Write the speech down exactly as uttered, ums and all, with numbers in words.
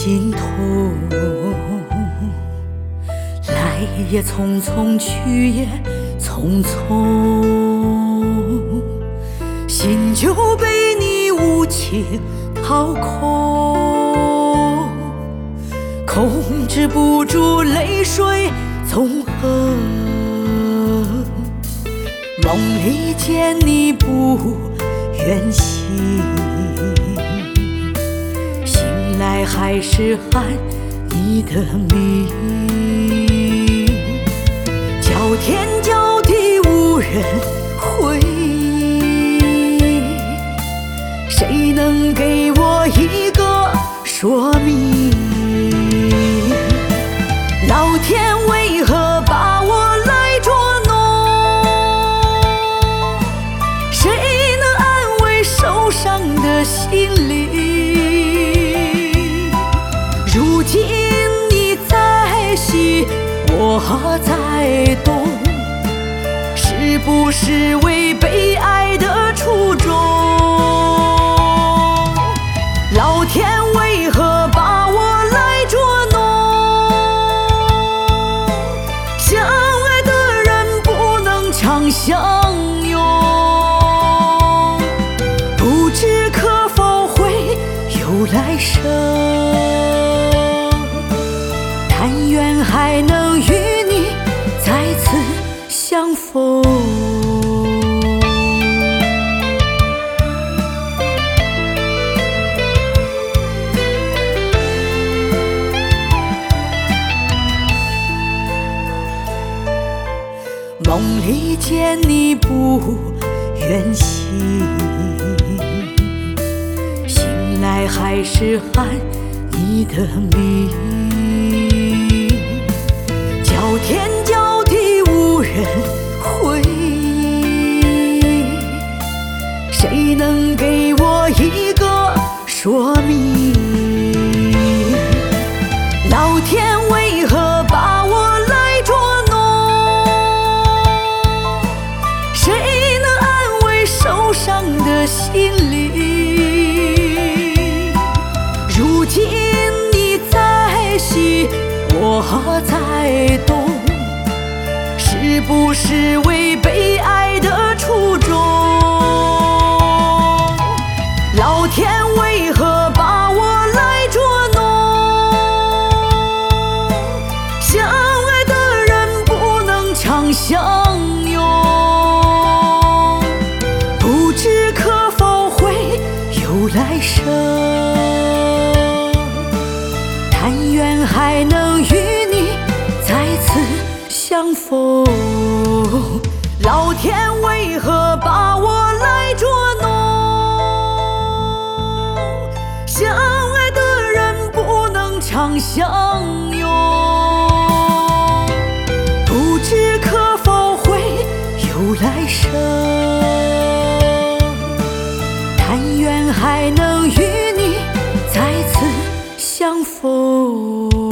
心痛，来也匆匆，去也匆匆，心就被你无情掏空，控制不住泪水纵横。梦里见你不远行，醒来还是喊你的名，叫天叫地无人回应，谁能给我一个说明？老天为何把我来捉弄？谁能安慰受伤的心灵？如今你在喜，我在动，是不是为被爱的初衷？老天为何把我来捉弄？相爱的人不能常相拥，不知可否会有来生，但愿还能与你再次相逢。梦里见你不远行，醒来还是喊你的名，叫天叫地无人回应，谁能给我一个说明？老天为何把我来捉弄？谁能安慰受伤的心灵？如今你在喜，我在动，是不是为被爱的初衷？老天为何把我来捉弄？相爱的人不能常相拥，不知可否会有来生，但愿还能与你再次相逢。老天为何把我来捉弄？相爱的人不能常相拥，不知可否会有来生，但愿还能与你再次相逢。